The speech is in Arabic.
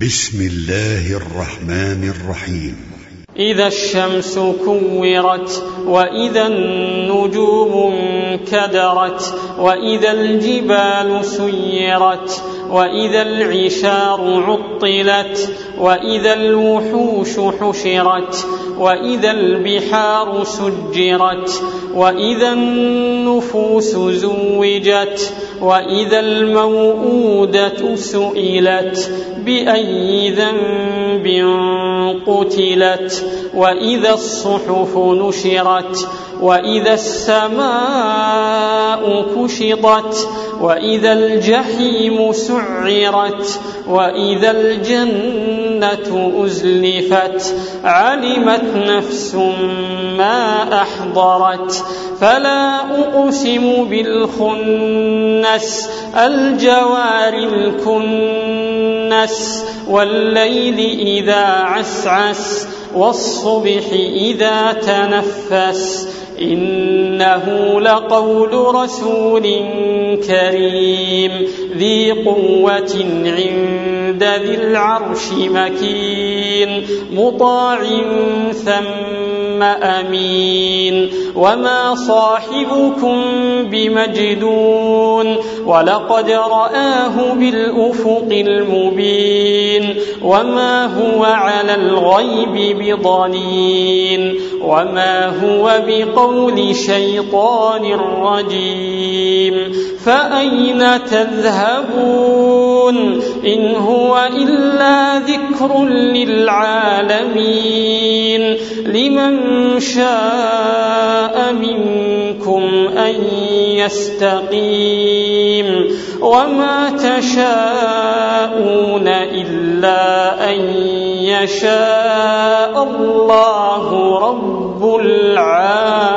بسم الله الرحمن الرحيم. إذا الشمس كورت، وإذا النجوم انكدرت، وإذا الجبال سيرت، وإذا العشار عطلت، وإذا الوحوش حشرت، وإذا البحار سجرت، وإذا النفوس زوجت، وإذا الموءودة سئلت بأي ذنب قتلت، وإذا الصحف نشرت، وإذا السماء كشطت، وإذا الجحيم سعرت، وإذا الجنة أزلفت، علمت نفس ما أحضرت. فلا أقسم بالخنس، الجوار الكنس، والليل إذا عسعس، والصبح إذا تنفس، إنه لقول رسول كريم ذي قوة عند ذي العرش مكين، مطاع ثم أمين. وما صاحبكم بمجنون، ولقد رآه بالأفق المبين، وما هو على الغيب بضنين، وما هو بقول شيطان رجيم. فأين تذهبون؟ إن هو إلا ذكر للعالمين، لمن شاء منكم أن يستقيم، وما تشاءون إلا أن يشاء الله رب العالمين.